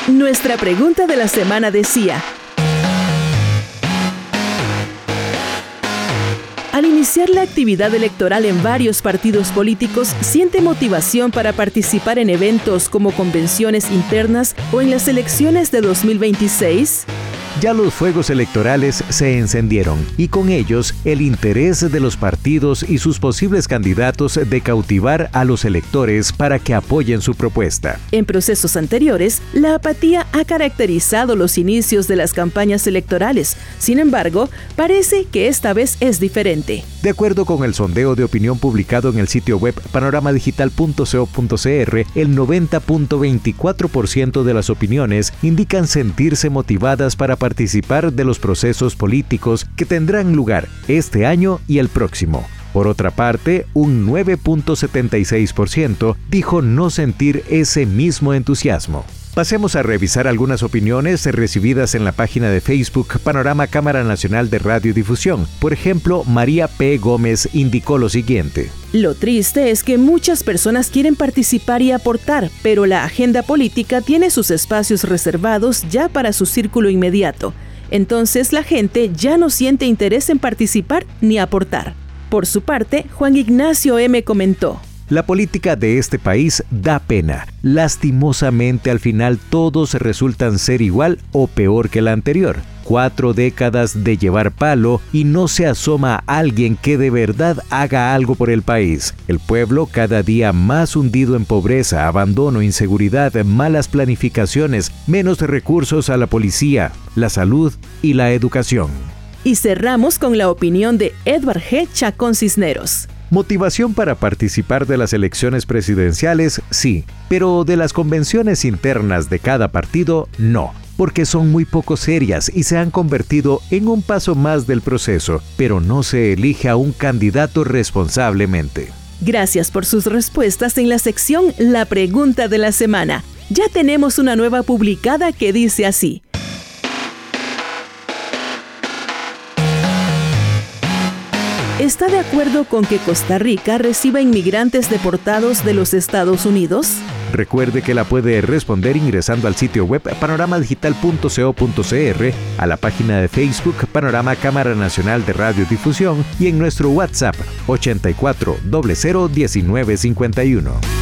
Nuestra pregunta de la semana decía: al iniciar la actividad electoral en varios partidos políticos, ¿siente motivación para participar en eventos como convenciones internas o en las elecciones de 2026? Ya los fuegos electorales se encendieron y con ellos el interés de los partidos y sus posibles candidatos de cautivar a los electores para que apoyen su propuesta. En procesos anteriores, la apatía ha caracterizado los inicios de las campañas electorales. Sin embargo, parece que esta vez es diferente. De acuerdo con el sondeo de opinión publicado en el sitio web panoramadigital.co.cr, el 90.24% de las opiniones indican sentirse motivadas para participar de los procesos políticos que tendrán lugar este año y el próximo. Por otra parte, un 9.76% dijo no sentir ese mismo entusiasmo. Pasemos a revisar algunas opiniones recibidas en la página de Facebook Panorama Cámara Nacional de Radiodifusión. Por ejemplo, María P. Gómez indicó lo siguiente: lo triste es que muchas personas quieren participar y aportar, pero la agenda política tiene sus espacios reservados ya para su círculo inmediato. Entonces la gente ya no siente interés en participar ni aportar. Por su parte, Juan Ignacio M. comentó: la política de este país da pena. Lastimosamente, al final todos resultan ser igual o peor que la anterior. 4 décadas de llevar palo y no se asoma alguien que de verdad haga algo por el país. El pueblo cada día más hundido en pobreza, abandono, inseguridad, malas planificaciones, menos recursos a la policía, la salud y la educación. Y cerramos con la opinión de Edward G. Chacón Cisneros. Motivación para participar de las elecciones presidenciales, sí, pero de las convenciones internas de cada partido, no, porque son muy poco serias y se han convertido en un paso más del proceso, pero no se elige a un candidato responsablemente. Gracias por sus respuestas en la sección La Pregunta de la Semana. Ya tenemos una nueva publicada que dice así: ¿está de acuerdo con que Costa Rica reciba inmigrantes deportados de los Estados Unidos? Recuerde que la puede responder ingresando al sitio web panoramadigital.co.cr, a la página de Facebook Panorama Cámara Nacional de Radiodifusión y en nuestro WhatsApp 84 00 19 51.